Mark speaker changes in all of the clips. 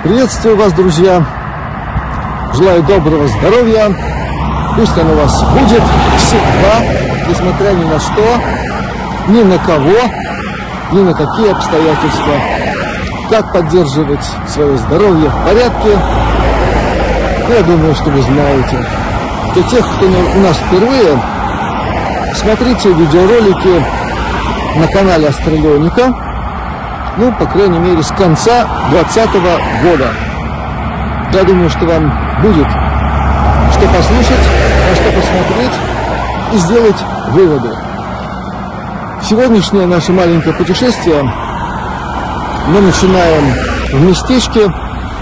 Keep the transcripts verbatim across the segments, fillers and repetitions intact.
Speaker 1: Приветствую вас, друзья! Желаю доброго здоровья! Пусть оно у вас будет всегда, несмотря ни на что, ни на кого, ни на какие обстоятельства. Как поддерживать свое здоровье в порядке, я думаю, что вы знаете. Для тех, кто у нас впервые, смотрите видеоролики на канале Астралионика, ну, по крайней мере, с конца двадцатого года. Я думаю, что вам будет что послушать, на что посмотреть и сделать выводы. Сегодняшнее наше маленькое путешествие мы начинаем в местечке.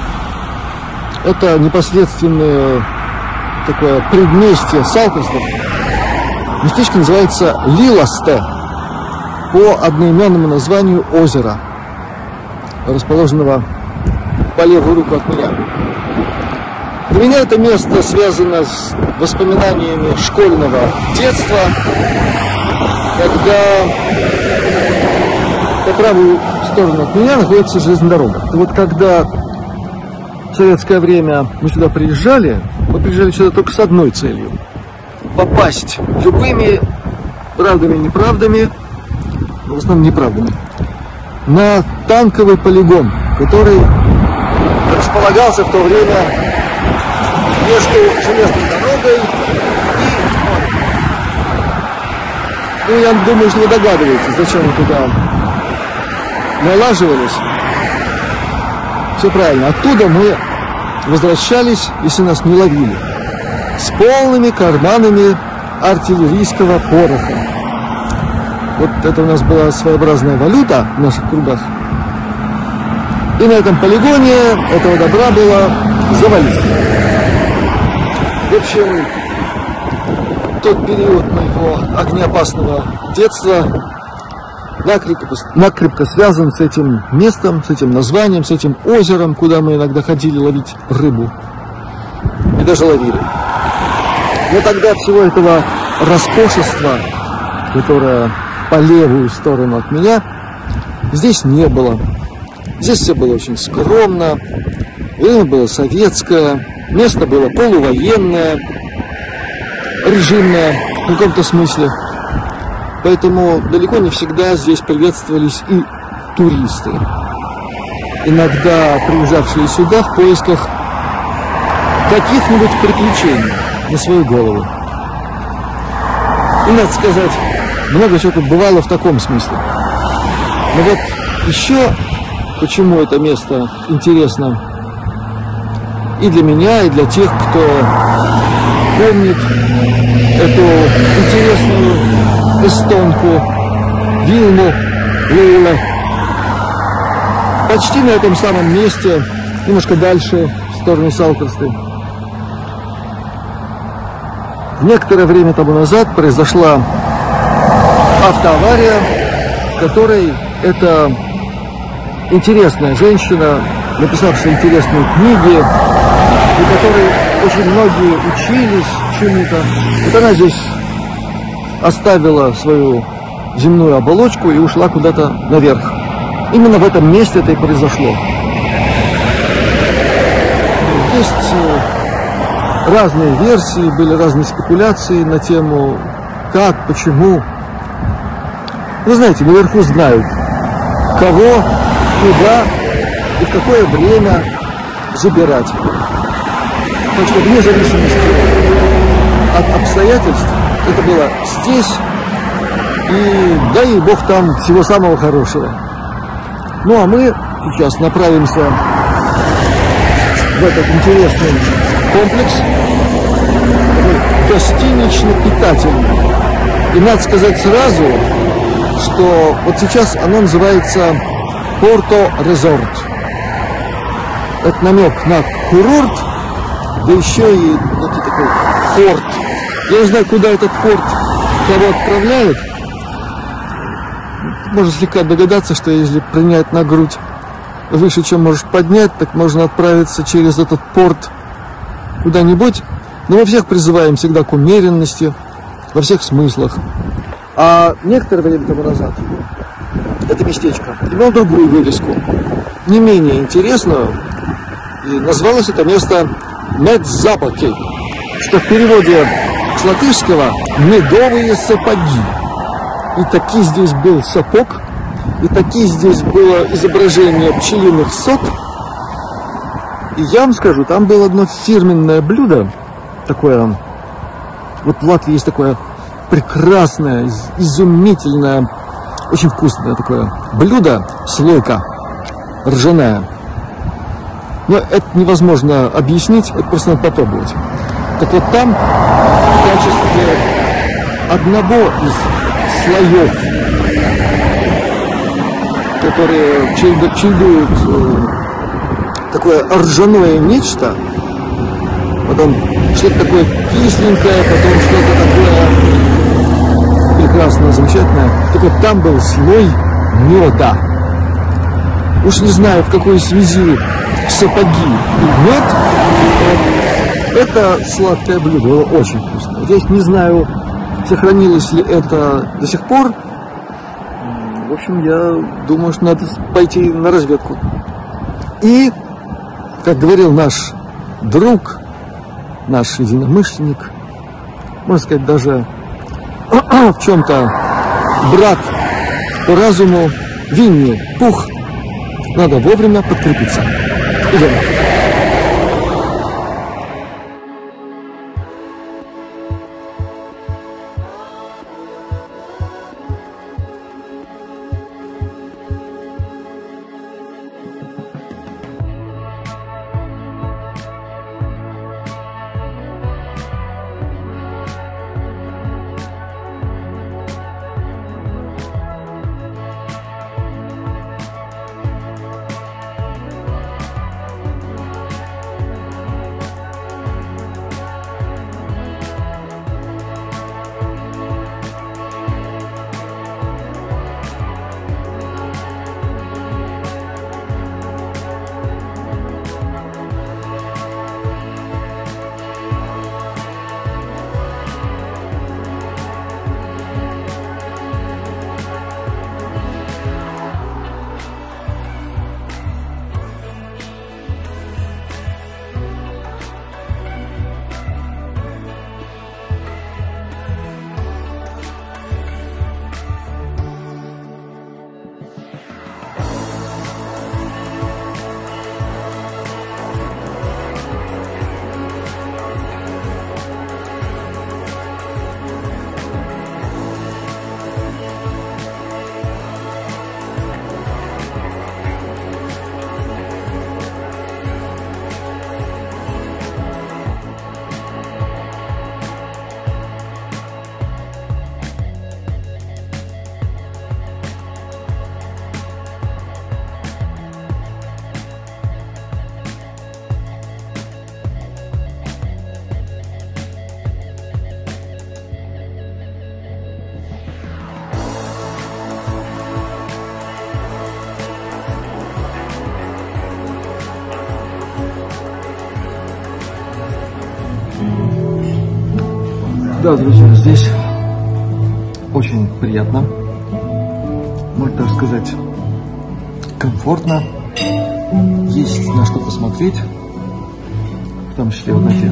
Speaker 1: Это непосредственное такое предместье Салкерстов. Местечко называется Лиласте по одноименному названию озера, расположенного по левую руку от меня. Для меня это место связано с воспоминаниями школьного детства, когда по правую сторону от меня находится железная дорога. И вот когда в советское время мы сюда приезжали, мы приезжали сюда только с одной целью – попасть любыми правдами и неправдами, в основном неправдами, на танковый полигон, который располагался в то время между железной дорогой и морем. Ну, я думаю, что вы догадываетесь, зачем мы туда налаживались. Все правильно. Оттуда мы возвращались, если нас не ловили, с полными карманами артиллерийского пороха. Вот это у нас была своеобразная валюта в наших кругах. И на этом полигоне этого добра было завались. В общем, тот период моего огнеопасного детства накрепко, накрепко связан с этим местом, с этим названием, с этим озером, куда мы иногда ходили ловить рыбу. И даже ловили. Но тогда всего этого роскошества, которое по левую сторону от меня, здесь не было. Здесь все было очень скромно, время было советское, место было полувоенное, режимное в каком-то смысле. Поэтому далеко не всегда здесь приветствовались и туристы, иногда приезжавшие сюда в поисках каких-нибудь приключений на свою голову. И, надо сказать, много чего тут бывало в таком смысле. Но вот еще почему это место интересно и для меня, и для тех, кто помнит эту интересную эстонку Вилму Лейле. Почти на этом самом месте, немножко дальше, в сторону Салкерсты, некоторое время тому назад произошла автоавария, в которой эта интересная женщина, написавшая интересные книги, и которой очень многие учились чему-то, вот она здесь оставила свою земную оболочку и ушла куда-то наверх. Именно в этом месте это и произошло. Есть разные версии, были разные спекуляции на тему как, почему. Вы знаете, наверху знают, кого, куда и в какое время забирать. Так что вне зависимости от обстоятельств это было здесь, и дай бог там всего самого хорошего. Ну а мы сейчас направимся в этот интересный комплекс, гостинично-питательный. И надо сказать сразу, что вот сейчас оно называется Порто Резорт. Это намек на курорт, да еще и некий такой порт. Я не знаю, куда этот порт кого отправляет. Можно слегка догадаться, что если принять на грудь выше, чем можешь поднять, так можно отправиться через этот порт куда-нибудь. Но мы всех призываем всегда к умеренности во всех смыслах. А некоторое время тому назад это местечко имело другую вывеску, не менее интересную, И называлось это место Медзапаки, что в переводе с латышского «медовые сапоги». И таки здесь был сапог, и таки здесь было изображение пчелиных сот. И я вам скажу, там было одно фирменное блюдо, такое, вот в Латвии есть такое прекрасное, изумительное, очень вкусное такое блюдо, слойка ржаная. Но это невозможно объяснить, это просто надо попробовать. Так вот там в качестве одного из слоев, которые чередуют такое ржаное нечто, потом что-то такое кисленькое, потом что-то такое прекрасное, замечательное. Так вот там был слой меда. Уж не знаю, в какой связи сапоги и мед. Это сладкое блюдо, было очень вкусное. Здесь не знаю, сохранилось ли это до сих пор. В общем, я думаю, что надо пойти на разведку. И, как говорил наш друг, наш единомышленник, можно сказать, даже в чем-то брат по разуму, Винни-Пух, надо вовремя подкрепиться. Идем. Да, друзья, здесь очень приятно, можно даже сказать, комфортно, есть на что посмотреть, в том числе вот эти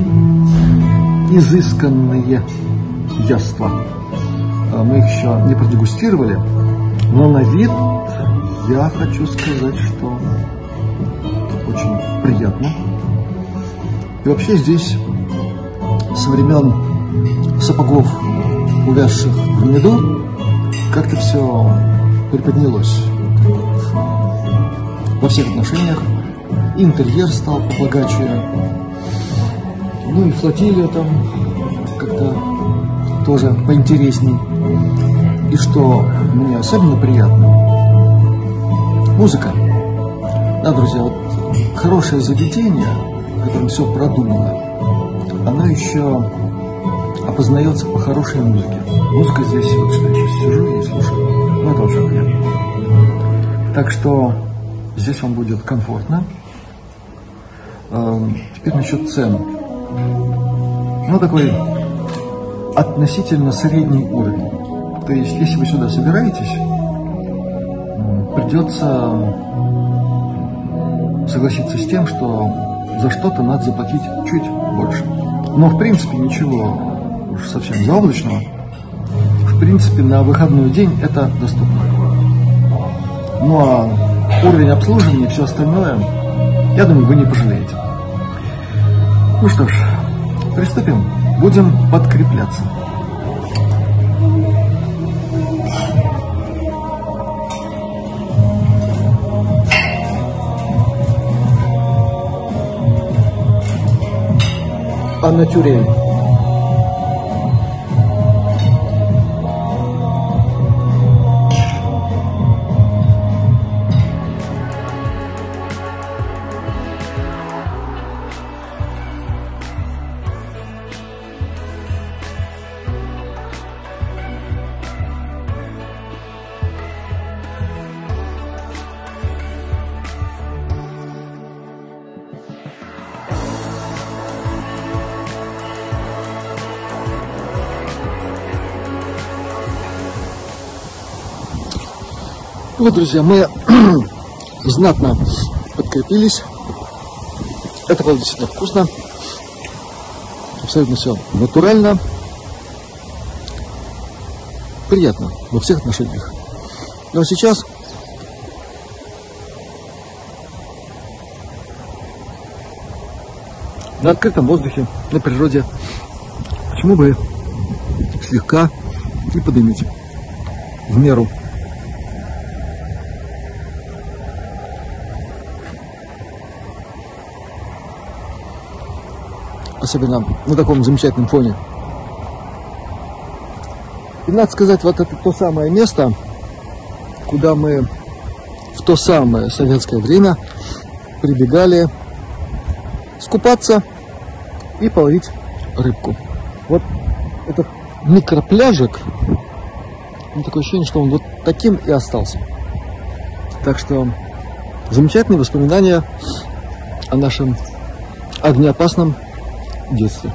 Speaker 1: изысканные яства. Мы их еще не продегустировали, но на вид я хочу сказать, что очень приятно. И вообще здесь со времен сапогов, увязших в меду, как-то все приподнялось во всех отношениях. Интерьер стал побогаче, ну и флотилия там как-то тоже поинтересней. И что мне особенно приятно, музыка. Да, друзья, вот хорошее заведение, в котором все продумано, оно еще опознается по хорошей музыке. Музыка здесь, вот что я сейчас сижу и слушаю, ну это очень приятно. Так что здесь вам будет комфортно. Теперь насчет цен. Ну, такой относительно средний уровень. То есть, если вы сюда собираетесь, придется согласиться с тем, что за что-то надо заплатить чуть больше. Но в принципе ничего уж совсем заоблачного. В принципе на выходной день это доступно. Ну а уровень обслуживания и все остальное, я думаю, вы не пожалеете. Ну что ж, приступим. Будем подкрепляться. А натюрель. Вот, друзья, мы знатно подкрепились. Это было действительно вкусно. Абсолютно все натурально. Приятно во всех отношениях. Но сейчас на открытом воздухе, на природе, почему бы слегка не подымить в меру. Особенно на таком замечательном фоне. И надо сказать, вот это то самое место, куда мы в то самое советское время прибегали скупаться и половить рыбку. Вот этот микропляжик, такое ощущение, что он вот таким и остался. Так что замечательные воспоминания о нашем огнеопасном детстве.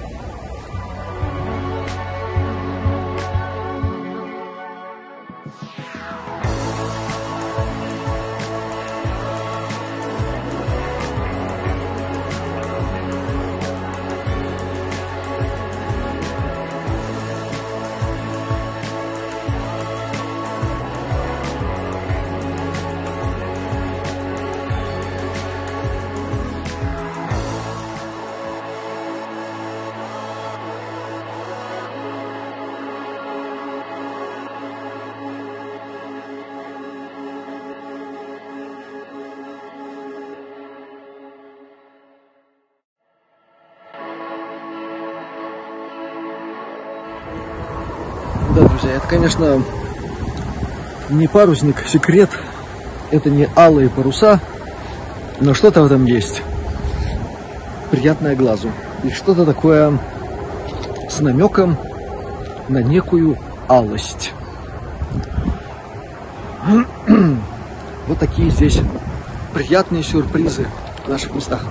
Speaker 1: Да, друзья, это, конечно, не парусник, секрет, это не алые паруса, но что-то в этом есть. Приятное глазу. И что-то такое с намеком на некую алость. Вот такие здесь приятные сюрпризы в наших местах.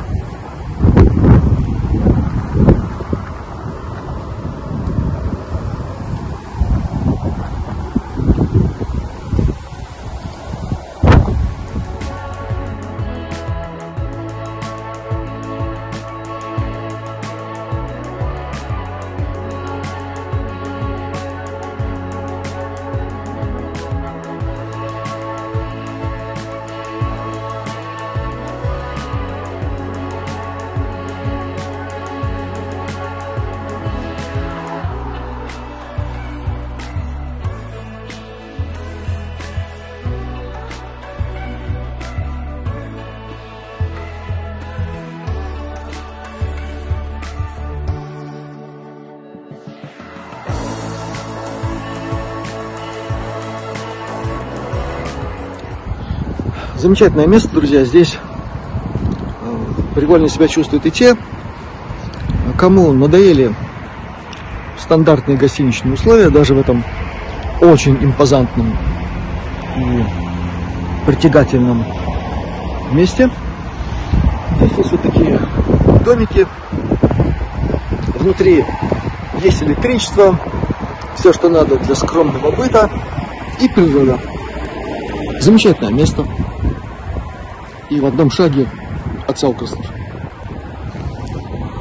Speaker 1: Замечательное место, друзья. Здесь прикольно себя чувствуют и те, кому надоели стандартные гостиничные условия, даже в этом очень импозантном и притягательном месте. Здесь есть вот такие домики. Внутри есть электричество, все, что надо для скромного быта, и природа. Замечательное место. И в одном шаге от Салкостов.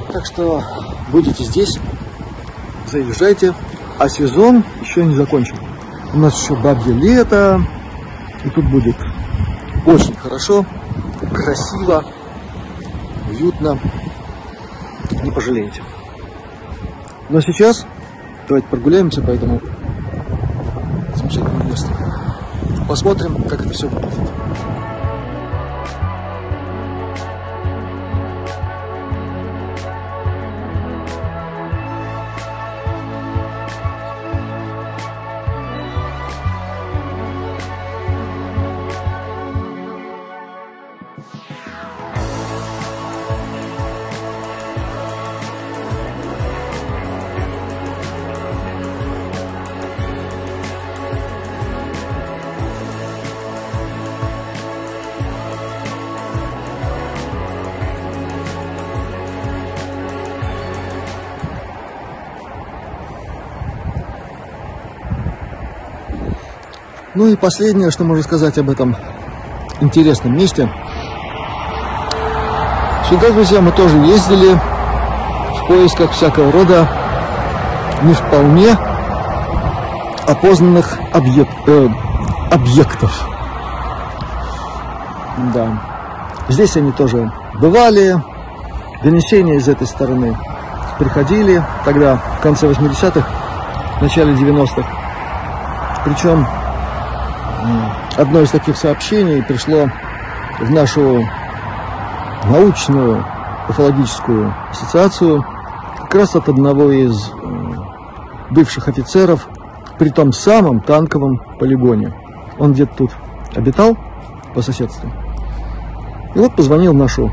Speaker 1: Так что будете здесь, заезжайте. А сезон еще не закончен. У нас еще бабье лето. И тут будет очень хорошо, красиво, уютно. Не пожалеете. Но сейчас давайте прогуляемся по этому замечательному месту. Посмотрим, как это все выглядит. Ну и последнее, что можно сказать об этом интересном месте. Сюда, друзья, мы тоже ездили в поисках всякого рода не вполне опознанных объект, э, объектов. Да. Здесь они тоже бывали. Донесения из этой стороны приходили тогда, в конце восьмидесятых, в начале девяностых. Причем одно из таких сообщений пришло в нашу научную уфологическую ассоциацию как раз от одного из бывших офицеров при том самом танковом полигоне. Он где-то тут обитал по соседству. И вот позвонил в нашу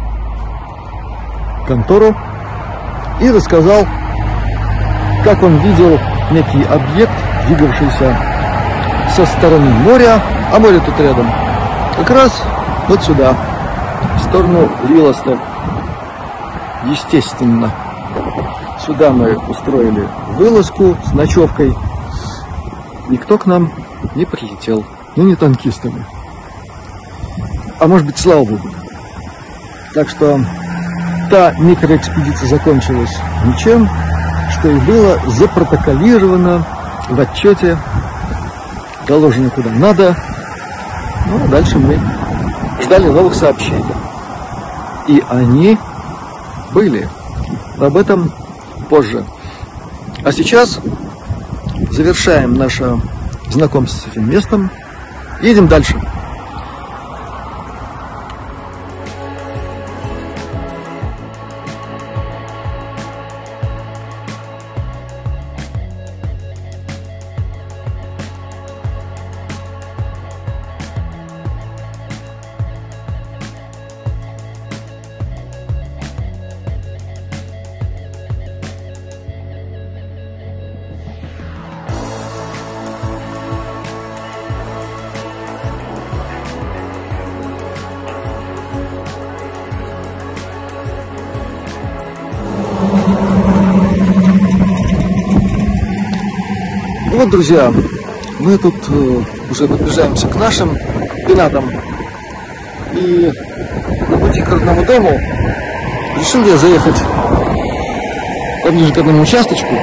Speaker 1: контору и рассказал, как он видел некий объект, двигавшийся со стороны моря, а море тут рядом, как раз вот сюда, в сторону Лилоста. Естественно, сюда мы устроили вылазку с ночевкой. Никто к нам не прилетел, ну не танкистами. А может быть, слава богу. Так что та микроэкспедиция закончилась ничем, что и было запротоколировано в отчете, доложено куда надо. Ну, а дальше мы ждали новых сообщений. И они были. Об этом позже. А сейчас завершаем наше знакомство с этим местом. Едем дальше. Вот, друзья, мы тут э, уже приближаемся к нашим пенатам. И на пути к родному дому решил я заехать поближе к одному участочку.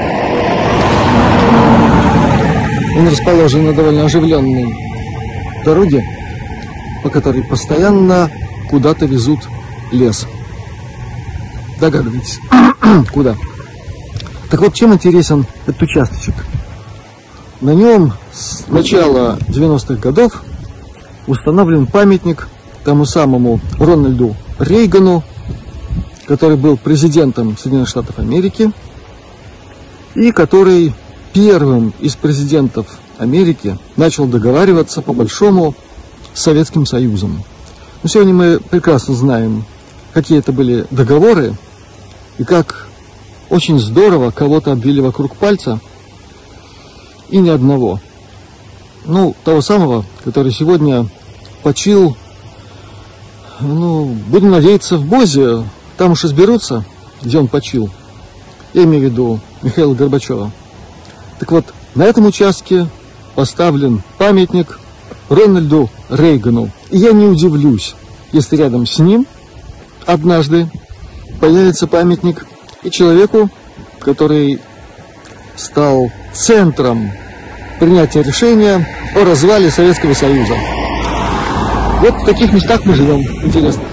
Speaker 1: Он расположен на довольно оживленной дороге, по которой постоянно куда-то везут лес. Догадываетесь, куда? Так вот, чем интересен этот участочек? На нем с начала девяностых годов установлен памятник тому самому Рональду Рейгану, который был президентом Соединенных Штатов Америки и который первым из президентов Америки начал договариваться по-большому с Советским Союзом. Но сегодня мы прекрасно знаем, какие это были договоры и как очень здорово кого-то обвели вокруг пальца. И ни одного. Ну, того самого, который сегодня почил, ну, будем надеяться, в Бозе. Там уж изберутся, где он почил. Я имею в виду Михаила Горбачева. Так вот, на этом участке поставлен памятник Рональду Рейгану. И я не удивлюсь, если рядом с ним однажды появится памятник и человеку, который стал центром принятия решения о развале Советского Союза. Вот в таких местах мы живем. Интересно.